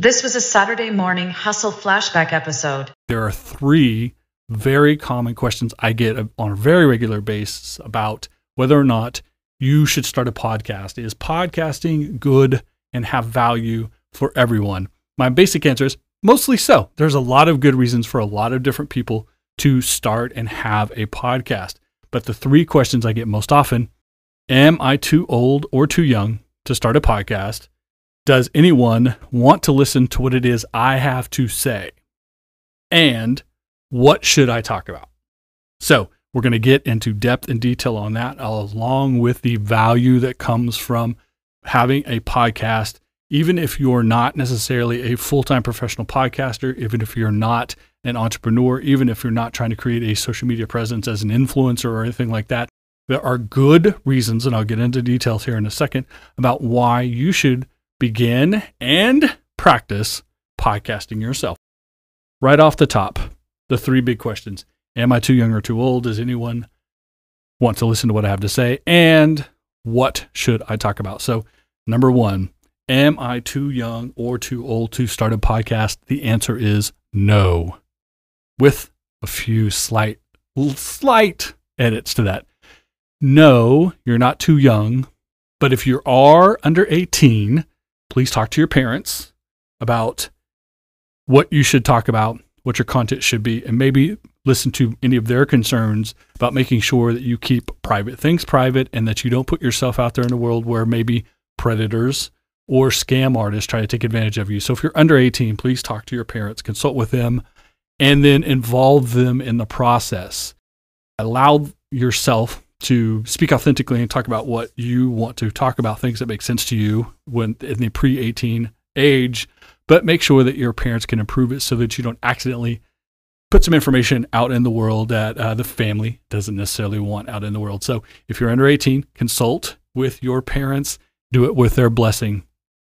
This was a Saturday morning hustle flashback episode. There are 3 very common questions I get on a very regular basis about whether or not you should start a podcast. Is podcasting good and have value for everyone? My basic answer is mostly so. There's a lot of good reasons for a lot of different people to start and have a podcast. But the 3 questions I get most often: am I too old or too young to start a podcast? Does anyone want to listen to what it is I have to say? And what should I talk about? So we're going to get into depth and detail on that, along with the value that comes from having a podcast. Even if you're not necessarily a full-time professional podcaster, even if you're not an entrepreneur, even if you're not trying to create a social media presence as an influencer or anything like that, there are good reasons, and I'll get into details here in a second, about why you should begin and practice podcasting yourself. Right off the top, the 3 big questions. Am I too young or too old? Does anyone want to listen to what I have to say? And what should I talk about? So, number 1, am I too young or too old to start a podcast? The answer is no, with a few slight edits to that. No, you're not too young, but if you are under 18, please talk to your parents about what you should talk about, what your content should be, and maybe listen to any of their concerns about making sure that you keep private things private and that you don't put yourself out there in the world where maybe predators or scam artists try to take advantage of you. So if you're under 18, please talk to your parents, consult with them, and then involve them in the process. Allow yourself to speak authentically and talk about what you want to talk about, things that make sense to you when in the pre-18 age, but make sure that your parents can approve it so that you don't accidentally put some information out in the world that the family doesn't necessarily want out in the world. So if you're under 18, consult with your parents, do it with their blessing.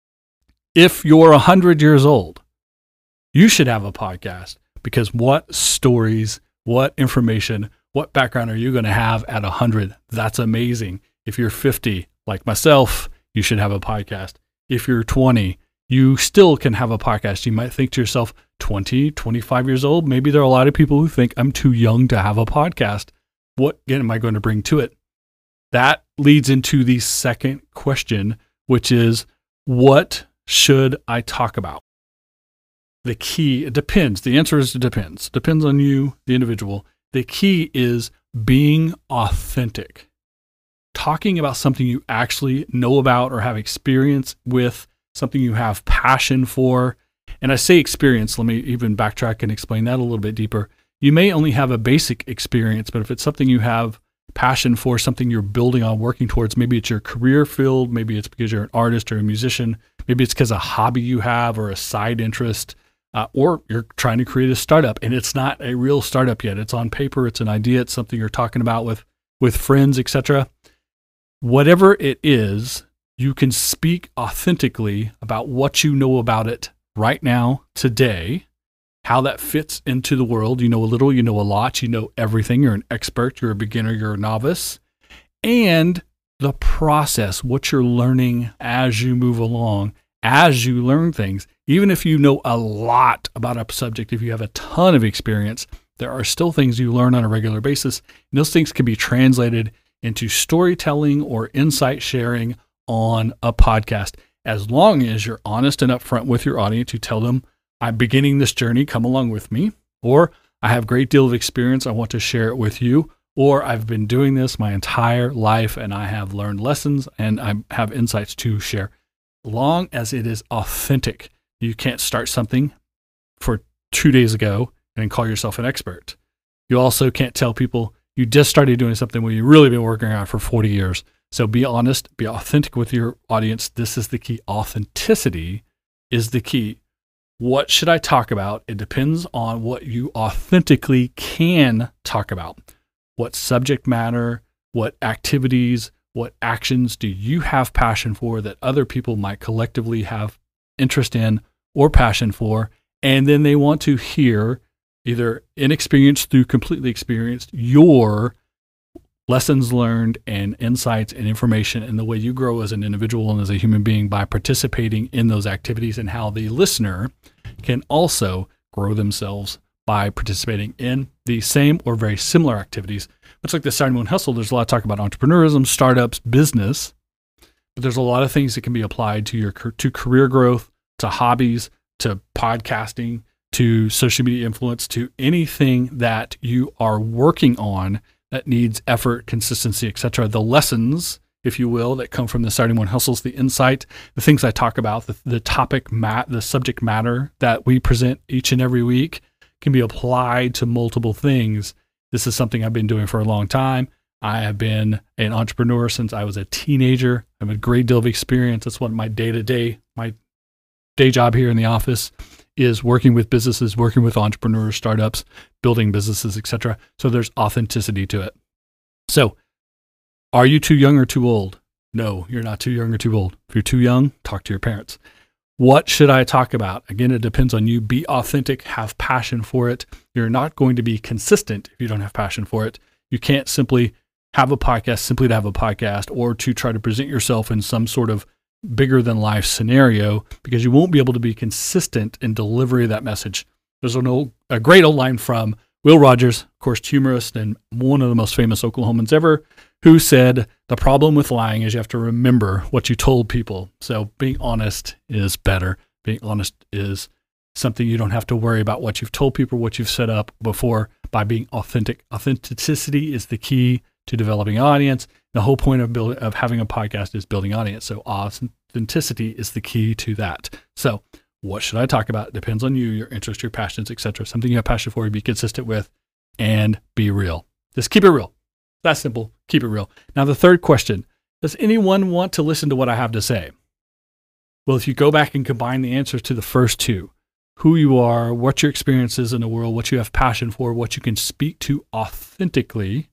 If you're 100 years old, you should have a podcast, because what stories, what information, what background are you going to have at 100? That's amazing. If you're 50, like myself, you should have a podcast. If you're 20, you still can have a podcast. You might think to yourself, 20, 25 years old, maybe there are a lot of people who think I'm too young to have a podcast. What am I going to bring to it? That leads into the second question, which is, what should I talk about? The key, it depends. The answer is it depends. Depends on you, the individual. The key is being authentic. Talking about something you actually know about or have experience with, something you have passion for. And I say experience, let me even backtrack and explain that a little bit deeper. You may only have a basic experience, but if it's something you have passion for, something you're building on, working towards, maybe it's your career field, maybe it's because you're an artist or a musician, maybe it's because a hobby you have or a side interest, or you're trying to create a startup and it's not a real startup yet. It's on paper, it's an idea, it's something you're talking about with friends, etc. Whatever it is, you can speak authentically about what you know about it right now, today, how that fits into the world. You know a little, you know a lot, you know everything. You're an expert, you're a beginner, you're a novice. And the process, what you're learning as you move along, as you learn things. Even if you know a lot about a subject, if you have a ton of experience, there are still things you learn on a regular basis. And those things can be translated into storytelling or insight sharing on a podcast. As long as you're honest and upfront with your audience, you tell them, I'm beginning this journey, come along with me, or I have a great deal of experience, I want to share it with you, or I've been doing this my entire life and I have learned lessons and I have insights to share. Long as it is authentic. You can't start something for 2 days ago and call yourself an expert. You also can't tell people you just started doing something when you've really been working on it for 40 years. So be honest, be authentic with your audience. This is the key. Authenticity is the key. What should I talk about? It depends on what you authentically can talk about. What subject matter, what activities, what actions do you have passion for that other people might collectively have interest in or passion for? And then they want to hear, either inexperienced through completely experienced, your lessons learned and insights and information and the way you grow as an individual and as a human being by participating in those activities, and how the listener can also grow themselves by participating in the same or very similar activities. Much like the Saturday Morning Hustle, there's a lot of talk about entrepreneurism, startups, business, but there's a lot of things that can be applied to to career growth, to hobbies, to podcasting, to social media influence, to anything that you are working on that needs effort, consistency, etc. The lessons, if you will, that come from the Saturday Morning Hustles, the insight, the things I talk about, the subject matter that we present each and every week can be applied to multiple things. This is something I've been doing for a long time. I have been an entrepreneur since I was a teenager. I have a great deal of experience. That's what my day-to-day, my day job here in the office is, working with businesses, working with entrepreneurs, startups, building businesses, etc. So there's authenticity to it. So are you too young or too old? No, you're not too young or too old. If you're too young, talk to your parents. What should I talk about? Again, it depends on you. Be authentic, have passion for it. You're not going to be consistent if you don't have passion for it. You can't simply have a podcast simply to have a podcast, or to try to present yourself in some sort of bigger than life scenario, because you won't be able to be consistent in delivery of that message. There's a great old line from Will Rogers, of course, humorist and one of the most famous Oklahomans ever, who said, the problem with lying is you have to remember what you told people. So being honest is better. Being honest is something you don't have to worry about what you've told people, what you've set up before, by being authentic. Authenticity is the key to developing an audience. The whole point of having a podcast is building audience. So authenticity is the key to that. So what should I talk about? It depends on you, your interests, your passions, etc. Something you have passion for, be consistent with, and be real. Just keep it real. That's simple. Keep it real. Now, the third question, does anyone want to listen to what I have to say? Well, if you go back and combine the answers to the first two, who you are, what your experience is in the world, what you have passion for, what you can speak to authentically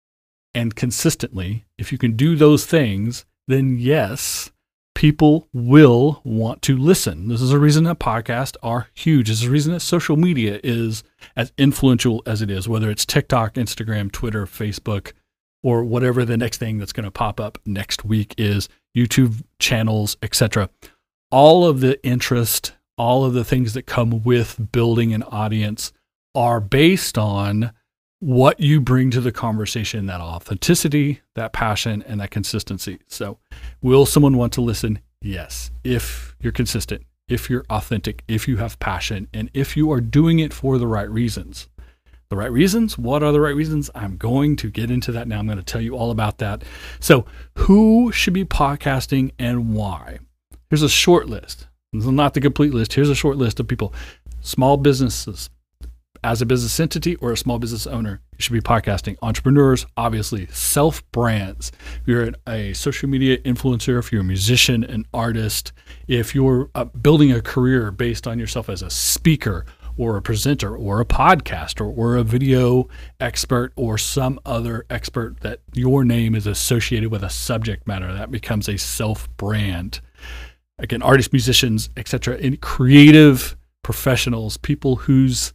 and consistently, if you can do those things, then yes, people will want to listen. This is a reason that podcasts are huge. This is a reason that social media is as influential as it is, whether it's TikTok, Instagram, Twitter, Facebook, or whatever the next thing that's going to pop up next week is, YouTube channels, etc. All of the interest, all of the things that come with building an audience are based on what you bring to the conversation, that authenticity, that passion, and that consistency. So will someone want to listen? Yes. If you're consistent, if you're authentic, if you have passion, and if you are doing it for the right reasons. The right reasons? What are the right reasons? I'm going to get into that now. I'm going to tell you all about that. So who should be podcasting and why? Here's a short list. This is not the complete list. Here's a short list of people. Small businesses. As a business entity or a small business owner, you should be podcasting. Entrepreneurs, obviously. Self-brands. If you're a social media influencer, if you're a musician, an artist, if you're building a career based on yourself as a speaker or a presenter or a podcaster or a video expert or some other expert that your name is associated with a subject matter, that becomes a self-brand. Again, artists, musicians, etc., and creative professionals, people whose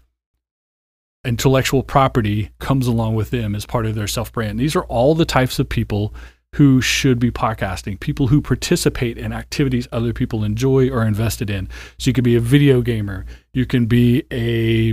intellectual property comes along with them as part of their self-brand. These are all the types of people who should be podcasting, people who participate in activities other people enjoy or are invested in. So you could be a video gamer, you can be a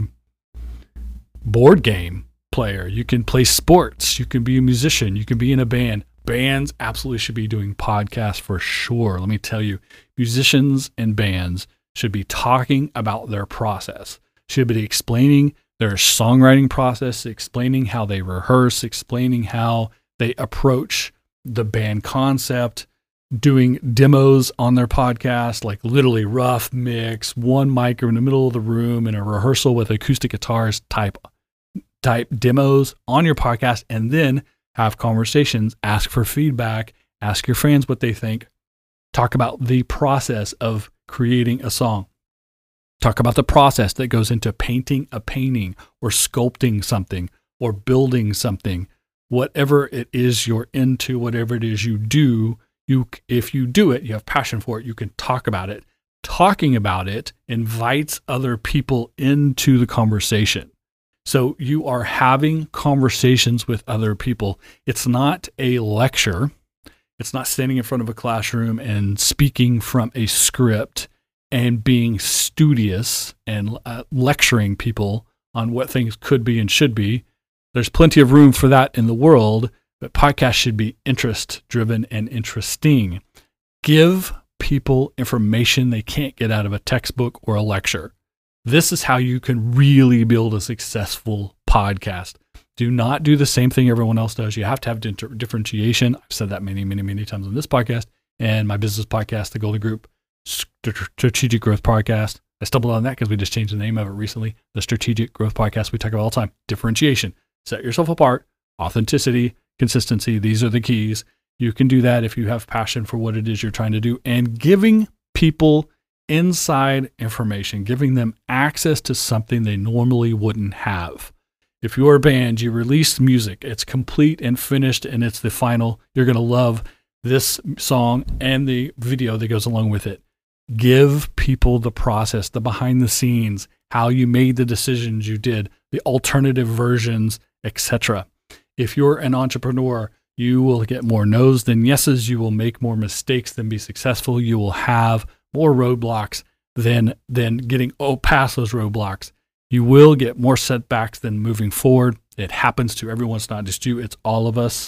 board game player, you can play sports, you can be a musician, you can be in a band. Bands absolutely should be doing podcasts for sure. Let me tell you, musicians and bands should be talking about their process, should be explaining their songwriting process, explaining how they rehearse, explaining how they approach the band concept, doing demos on their podcast, like literally rough mix, one mic in the middle of the room in a rehearsal with acoustic guitars type demos on your podcast, and then have conversations, ask for feedback, ask your fans what they think, talk about the process of creating a song. Talk about the process that goes into painting a painting or sculpting something or building something. Whatever it is you're into, whatever it is you do, if you do it, you have passion for it, you can talk about it. Talking about it invites other people into the conversation. So you are having conversations with other people. It's not a lecture. It's not standing in front of a classroom and speaking from a script and being studious and lecturing people on what things could be and should be. There's plenty of room for that in the world, but podcasts should be interest-driven and interesting. Give people information they can't get out of a textbook or a lecture. This is how you can really build a successful podcast. Do not do the same thing everyone else does. You have to have differentiation. I've said that many, many, many times on this podcast and my business podcast, The Golden Group Strategic Growth Podcast. I stumbled on that because we just changed the name of it recently. The Strategic Growth Podcast we talk about all the time. Differentiation. Set yourself apart. Authenticity, consistency. These are the keys. You can do that if you have passion for what it is you're trying to do. And giving people inside information, giving them access to something they normally wouldn't have. If you're a band, you release music, it's complete and finished and it's the final, you're going to love this song and the video that goes along with it. Give people the process, the behind the scenes, how you made the decisions you did, the alternative versions, etc. If you're an entrepreneur, you will get more no's than yeses. You will make more mistakes than be successful. You will have more roadblocks than getting past those roadblocks. You will get more setbacks than moving forward. It happens to everyone. It's not just you. It's all of us.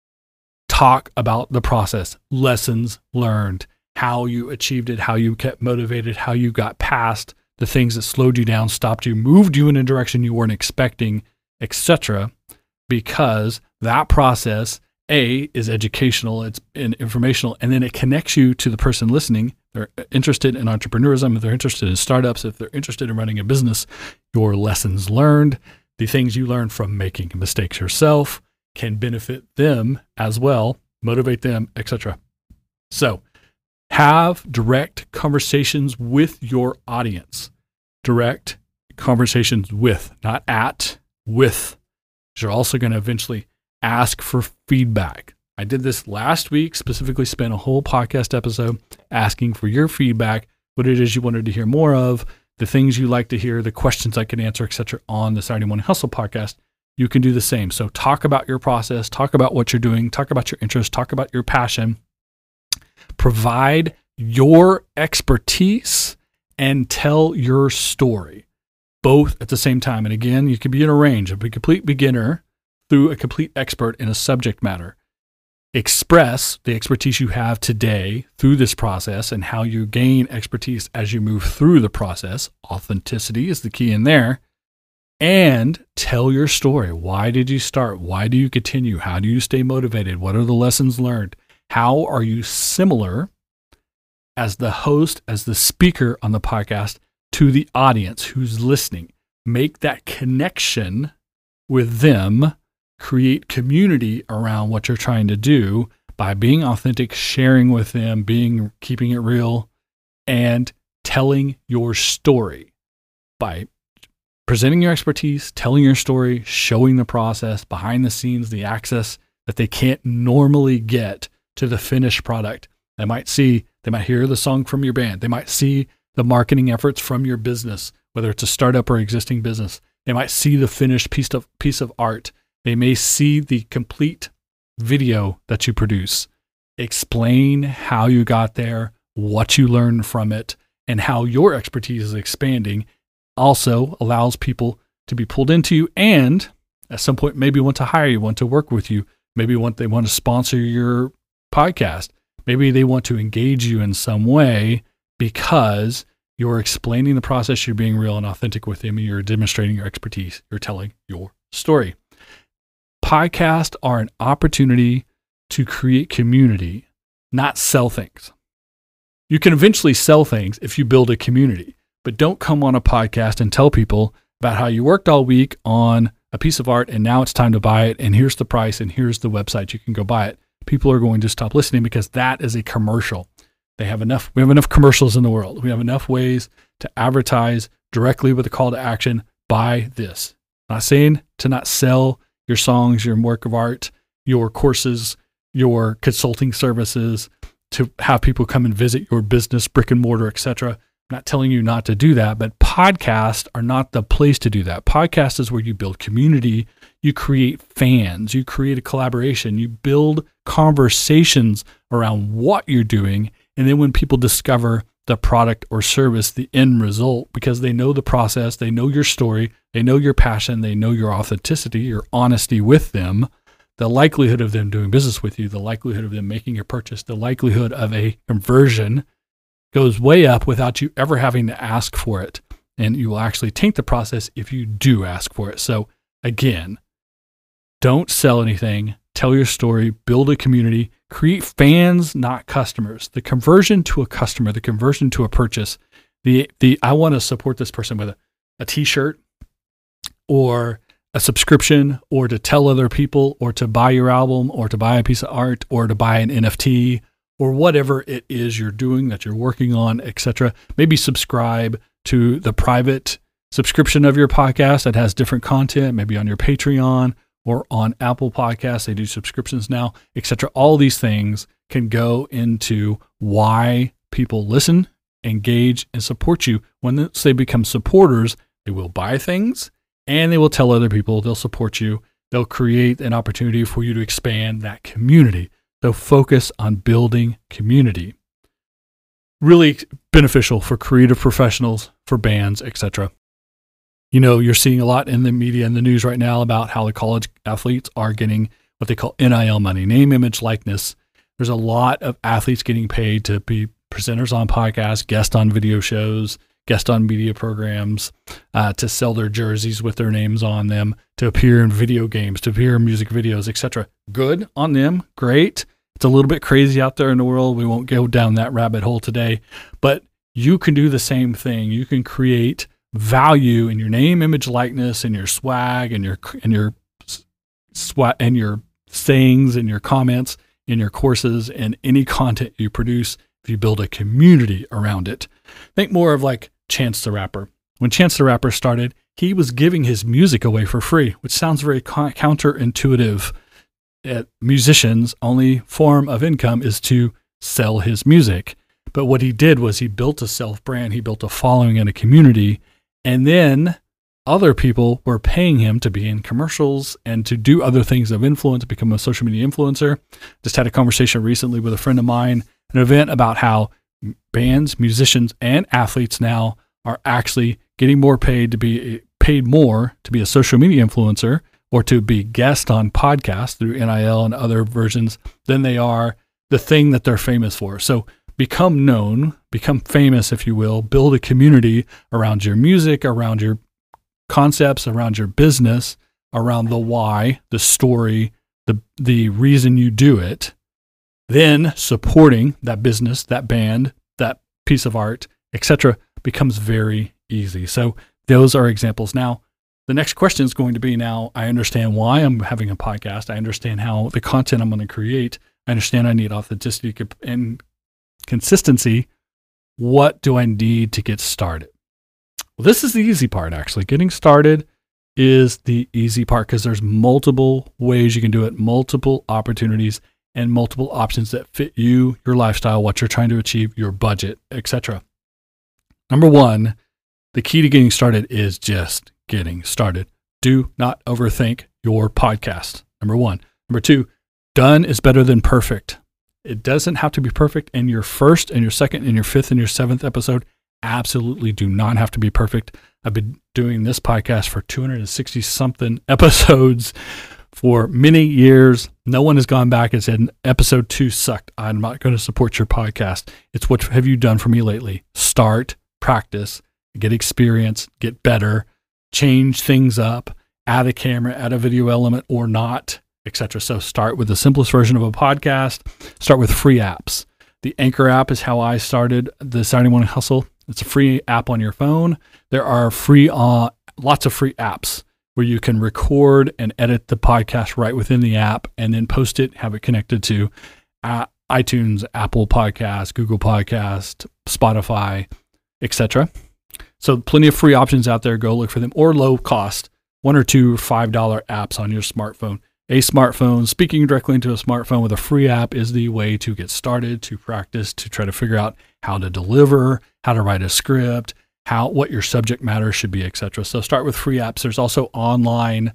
Talk about the process, lessons learned, how you achieved it, how you kept motivated, how you got past the things that slowed you down, stopped you, moved you in a direction you weren't expecting, etc. Because that process, A, is educational, it's informational, and then it connects you to the person listening. They're interested in entrepreneurism, if they're interested in startups, if they're interested in running a business, your lessons learned, the things you learn from making mistakes yourself can benefit them as well, motivate them, etc. So have direct conversations with your audience. Direct conversations with, not at, with. You're also going to eventually ask for feedback. I did this last week, specifically spent a whole podcast episode asking for your feedback, what it is you wanted to hear more of, the things you like to hear, the questions I can answer, etc. on the Saturday Morning Hustle podcast. You can do the same. So talk about your process, talk about what you're doing, talk about your interest, talk about your passion, provide your expertise and tell your story, both at the same time. And again, you can be in a range of a complete beginner through a complete expert in a subject matter. Express the expertise you have today through this process and how you gain expertise as you move through the process. Authenticity is the key in there. And tell your story. Why did you start? Why do you continue? How do you stay motivated? What are the lessons learned? How are you similar as the host, as the speaker on the podcast to the audience who's listening? Make that connection with them. Create community around what you're trying to do by being authentic, sharing with them, keeping it real, and telling your story by presenting your expertise, telling your story, showing the process, behind the scenes, the access that they can't normally get to the finished product. They might hear the song from your band. They might see the marketing efforts from your business, whether it's a startup or existing business. They might see the finished piece of art. They may see the complete video that you produce. Explain how you got there, what you learned from it, and how your expertise is expanding. Also allows people to be pulled into you and at some point maybe want to hire you, want to work with you. Maybe they want to sponsor your podcast. Maybe they want to engage you in some way because you're explaining the process, you're being real and authentic with them, and you're demonstrating your expertise. You're telling your story. Podcasts are an opportunity to create community, not sell things. You can eventually sell things if you build a community, but don't come on a podcast and tell people about how you worked all week on a piece of art and now it's time to buy it and here's the price and here's the website you can go buy it. People are going to stop listening because that is a commercial. We have enough commercials in the world. We have enough ways to advertise directly with a call to action. Buy this. I'm not saying to not sell your songs, your work of art, your courses, your consulting services, to have people come and visit your business, brick and mortar, etc. I'm not telling you not to do that, but podcasts are not the place to do that. Podcast is where you build community, you create fans, you create a collaboration, you build conversations around what you're doing. And then when people discover the product or service, the end result, because they know the process, they know your story, they know your passion, they know your authenticity, your honesty with them, the likelihood of them doing business with you, the likelihood of them making your purchase, the likelihood of a conversion goes way up without you ever having to ask for it. And you will actually taint the process if you do ask for it. So again, don't sell anything, tell your story, build a community, create fans, not customers. The conversion to a customer, the conversion to a purchase, I want to support this person with a t-shirt or a subscription, or to tell other people, or to buy your album, or to buy a piece of art, or to buy an NFT, or whatever it is you're doing that you're working on, etc. Maybe subscribe to the private subscription of your podcast that has different content, maybe on your Patreon or on Apple Podcasts. They do subscriptions now, etc. All these things can go into why people listen, engage, and support you. When they become supporters, they will buy things and they will tell other people, they'll support you. They'll create an opportunity for you to expand that community. So focus on building community. Really beneficial for creative professionals, for bands, etc. You know, you're seeing a lot in the media and the news right now about how the college athletes are getting what they call NIL money, name, image, likeness. There's a lot of athletes getting paid to be presenters on podcasts, guest on video shows, guest on media programs, to sell their jerseys with their names on them, to appear in video games, to appear in music videos, etc. Good on them. Great. It's a little bit crazy out there in the world. We won't go down that rabbit hole today, but you can do the same thing. You can create value in your name, image, likeness, and your swag, and your sayings, and your comments, in your courses, and any content you produce. If you build a community around it, think more of like Chance the Rapper. When Chance the Rapper started, he was giving his music away for free, which sounds very counterintuitive. Musicians' only form of income is to sell his music. But what he did was he built a self-brand, he built a following and a community, and then other people were paying him to be in commercials and to do other things of influence, become a social media influencer. Just had a conversation recently with a friend of mine, an event about how bands, musicians, and athletes now are actually getting more paid to be a social media influencer or to be guest on podcasts through NIL and other versions than they are the thing that they're famous for. So become known, become famous, if you will, build a community around your music, around your concepts, around your business, around the why, the story, the reason you do it. Then supporting that business, that band, that piece of art, etc., becomes very easy. So those are examples. Now, the next question is going to be, now I understand why I'm having a podcast. I understand how the content I'm going to create. I understand I need authenticity and consistency. What do I need to get started? Well, this is the easy part, actually. Getting started is the easy part because there's multiple ways you can do it, multiple opportunities, and multiple options that fit you, your lifestyle, what you're trying to achieve, your budget, etc. Number one, the key to getting started is just getting started. Do not overthink your podcast. Number one. Number two, done is better than perfect. It doesn't have to be perfect, and your first and your second and your fifth and your seventh episode absolutely do not have to be perfect. I've been doing this podcast for 260 something episodes for many years. No one has gone back and said, episode 2 sucked. I'm not going to support your podcast. It's what have you done for me lately? Start, practice, get experience, get better, change things up, add a camera, add a video element or not, etc. So start with the simplest version of a podcast. Start with free apps. The Anchor app is how I started the Saturday Morning Hustle. It's a free app on your phone. There are lots of free apps where you can record and edit the podcast right within the app and then post it, have it connected to iTunes, Apple Podcasts, Google Podcasts, Spotify, etc. So plenty of free options out there. Go look for them, or low cost, $1 or $2 or $5 apps on your smartphone. A smartphone, speaking directly into a smartphone with a free app is the way to get started, to practice, to try to figure out how to deliver, how to write a script, what your subject matter should be, etc. So start with free apps. There's also online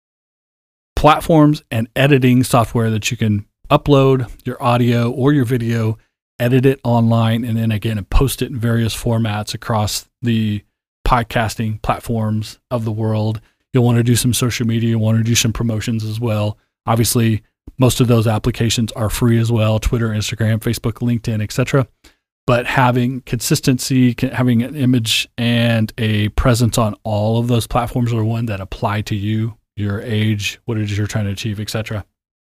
platforms and editing software that you can upload your audio or your video, edit it online, and then again, post it in various formats across the podcasting platforms of the world. You'll want to do some social media. You'll want to do some promotions as well. Obviously, most of those applications are free as well: Twitter, Instagram, Facebook, LinkedIn, etc. But having consistency, having an image and a presence on all of those platforms are one that apply to you, your age, what it is you're trying to achieve, etc.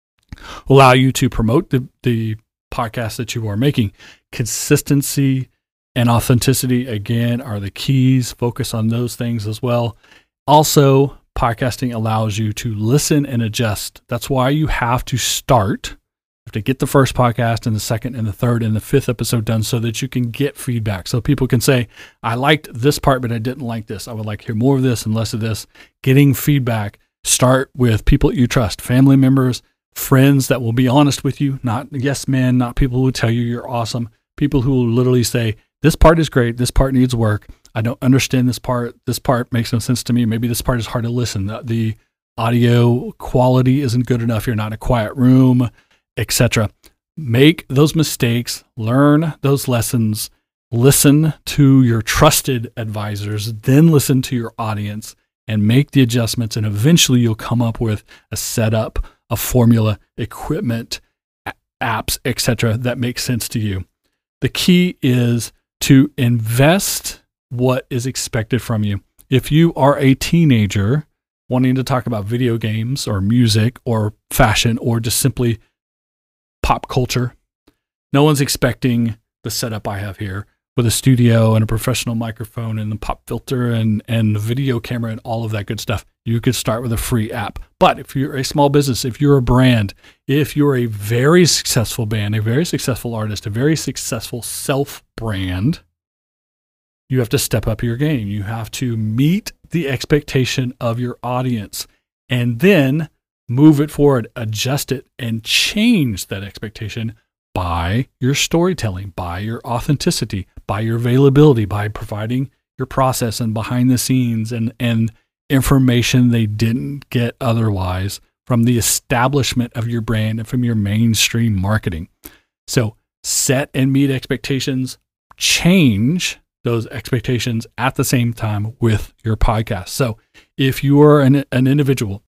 Allow you to promote the podcast that you are making. Consistency and authenticity, again, are the keys. Focus on those things as well. Also, podcasting allows you to listen and adjust. That's why you have to start. You have to get the first podcast and the second and the third and the fifth episode done so that you can get feedback. So people can say, I liked this part, but I didn't like this. I would like to hear more of this and less of this. Getting feedback. Start with people you trust, family members, friends that will be honest with you, not yes men, not people who tell you you're awesome. People who will literally say, this part is great. This part needs work. I don't understand this part. This part makes no sense to me. Maybe this part is hard to listen. The audio quality isn't good enough. You're not in a quiet room, etc. Make those mistakes, learn those lessons, listen to your trusted advisors, then listen to your audience and make the adjustments. And eventually you'll come up with a setup, a formula, equipment, apps, etc. that makes sense to you. The key is to invest what is expected from you. If you are a teenager wanting to talk about video games or music or fashion or just simply pop culture, no one's expecting the setup I have here with a studio and a professional microphone and the pop filter and the video camera and all of that good stuff. You could start with a free app. But if you're a small business, if you're a brand, if you're a very successful band, a very successful artist, a very successful self-brand, you have to step up your game. You have to meet the expectation of your audience and then move it forward, adjust it, and change that expectation by your storytelling, by your authenticity, by your availability, by providing your process and behind the scenes and information they didn't get otherwise from the establishment of your brand and from your mainstream marketing. So set and meet expectations, change those expectations at the same time with your podcast. So if you are an individual,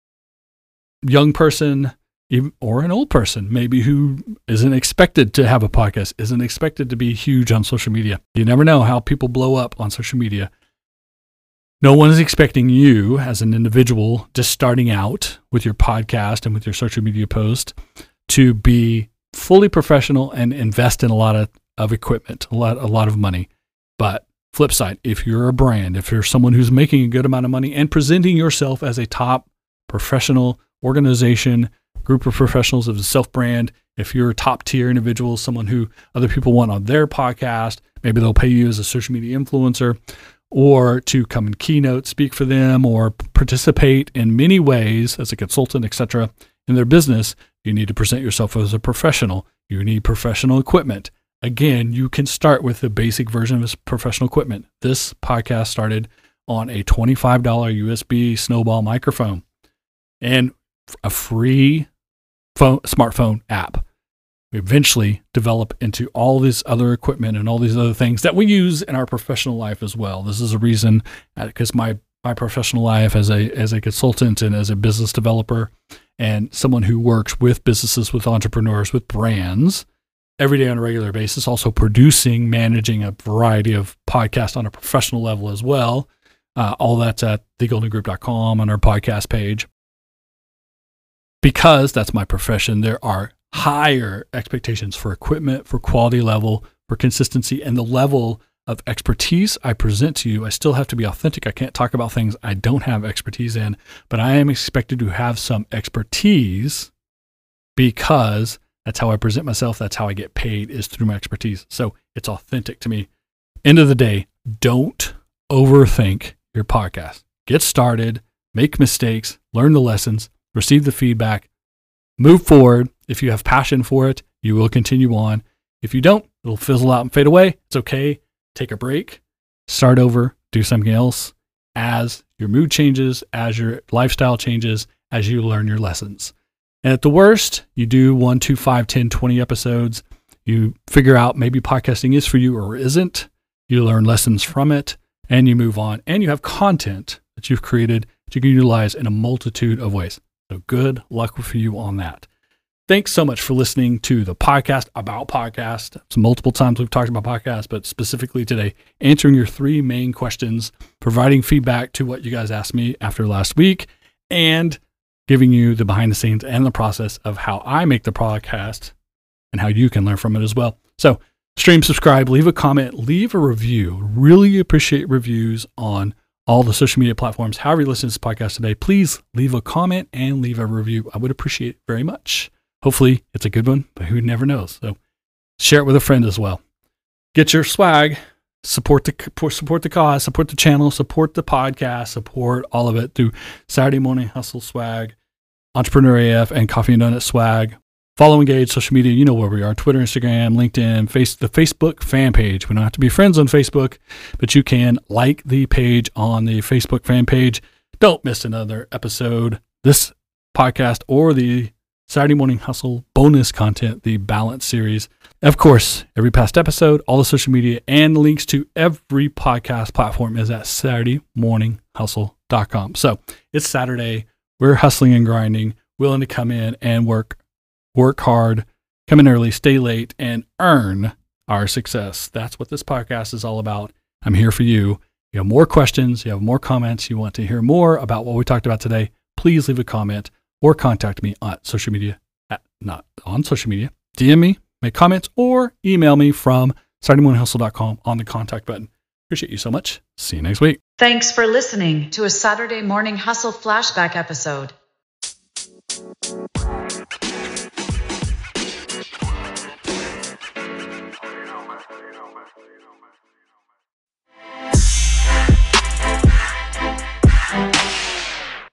young person, or an old person, maybe who isn't expected to have a podcast, isn't expected to be huge on social media. You never know how people blow up on social media. No one is expecting you as an individual just starting out with your podcast and with your social media post to be fully professional and invest in a lot of equipment, a lot of money. But flip side, if you're a brand, if you're someone who's making a good amount of money and presenting yourself as a top professional organization, group of professionals of a self-brand, if you're a top-tier individual, someone who other people want on their podcast, maybe they'll pay you as a social media influencer or to come and keynote, speak for them, or participate in many ways as a consultant, etc. in their business, you need to present yourself as a professional. You need professional equipment. Again, you can start with the basic version of professional equipment. This podcast started on a $25 USB Snowball microphone and a free smartphone app. We eventually develop into all this other equipment and all these other things that we use in our professional life as well. This is a reason, because my professional life as a consultant and as a business developer and someone who works with businesses, with entrepreneurs, with brands every day on a regular basis, also producing, managing a variety of podcasts on a professional level as well. All that's at thegoldengroup.com on our podcast page. Because that's my profession, there are higher expectations for equipment, for quality level, for consistency, and the level of expertise I present to you. I still have to be authentic. I can't talk about things I don't have expertise in, but I am expected to have some expertise because that's how I present myself. That's how I get paid, is through my expertise. So it's authentic to me. End of the day, don't overthink your podcast. Get started, make mistakes, learn the lessons, receive the feedback, move forward. If you have passion for it, you will continue on. If you don't, It'll fizzle out and fade away. It's okay. Take a break, start over, do something else as your mood changes, as your lifestyle changes, as you learn your lessons. And at the worst, you do 1, 2, 5, 10, 20 episodes. You figure out maybe podcasting is for you or isn't. You learn lessons from it and you move on. And you have content that you've created that you can utilize in a multitude of ways. So good luck for you on that. Thanks so much for listening to the podcast about podcast. So multiple times we've talked about podcasts, but specifically today, answering your 3 main questions, providing feedback to what you guys asked me after last week, and giving you the behind the scenes and the process of how I make the podcast and how you can learn from it as well. So stream, subscribe, leave a comment, leave a review. Really appreciate reviews on all the social media platforms. However you listen to this podcast today, please leave a comment and leave a review. I would appreciate it very much. Hopefully it's a good one, but who never knows. So share it with a friend as well. Get your swag, support the cause, support the channel, support the podcast, support all of it through Saturday Morning Hustle swag, Entrepreneur AF, and Coffee and Donut swag. Follow, engage, social media. You know where we are. Twitter, Instagram, LinkedIn, the Facebook fan page. We don't have to be friends on Facebook, but you can like the page on the Facebook fan page. Don't miss another episode. This podcast or the Saturday Morning Hustle bonus content, the Balance series. Of course, every past episode, all the social media, and the links to every podcast platform is at SaturdayMorningHustle.com. So it's Saturday. We're hustling and grinding, willing to come in and work hard, come in early, stay late, and earn our success. That's what this podcast is all about. I'm here for you. You have more questions, you have more comments, you want to hear more about what we talked about today, please leave a comment or contact me on social media, DM me, make comments, or email me from SaturdayMorningHustle.com on the contact button. Appreciate you so much. See you next week. Thanks for listening to a Saturday Morning Hustle flashback episode.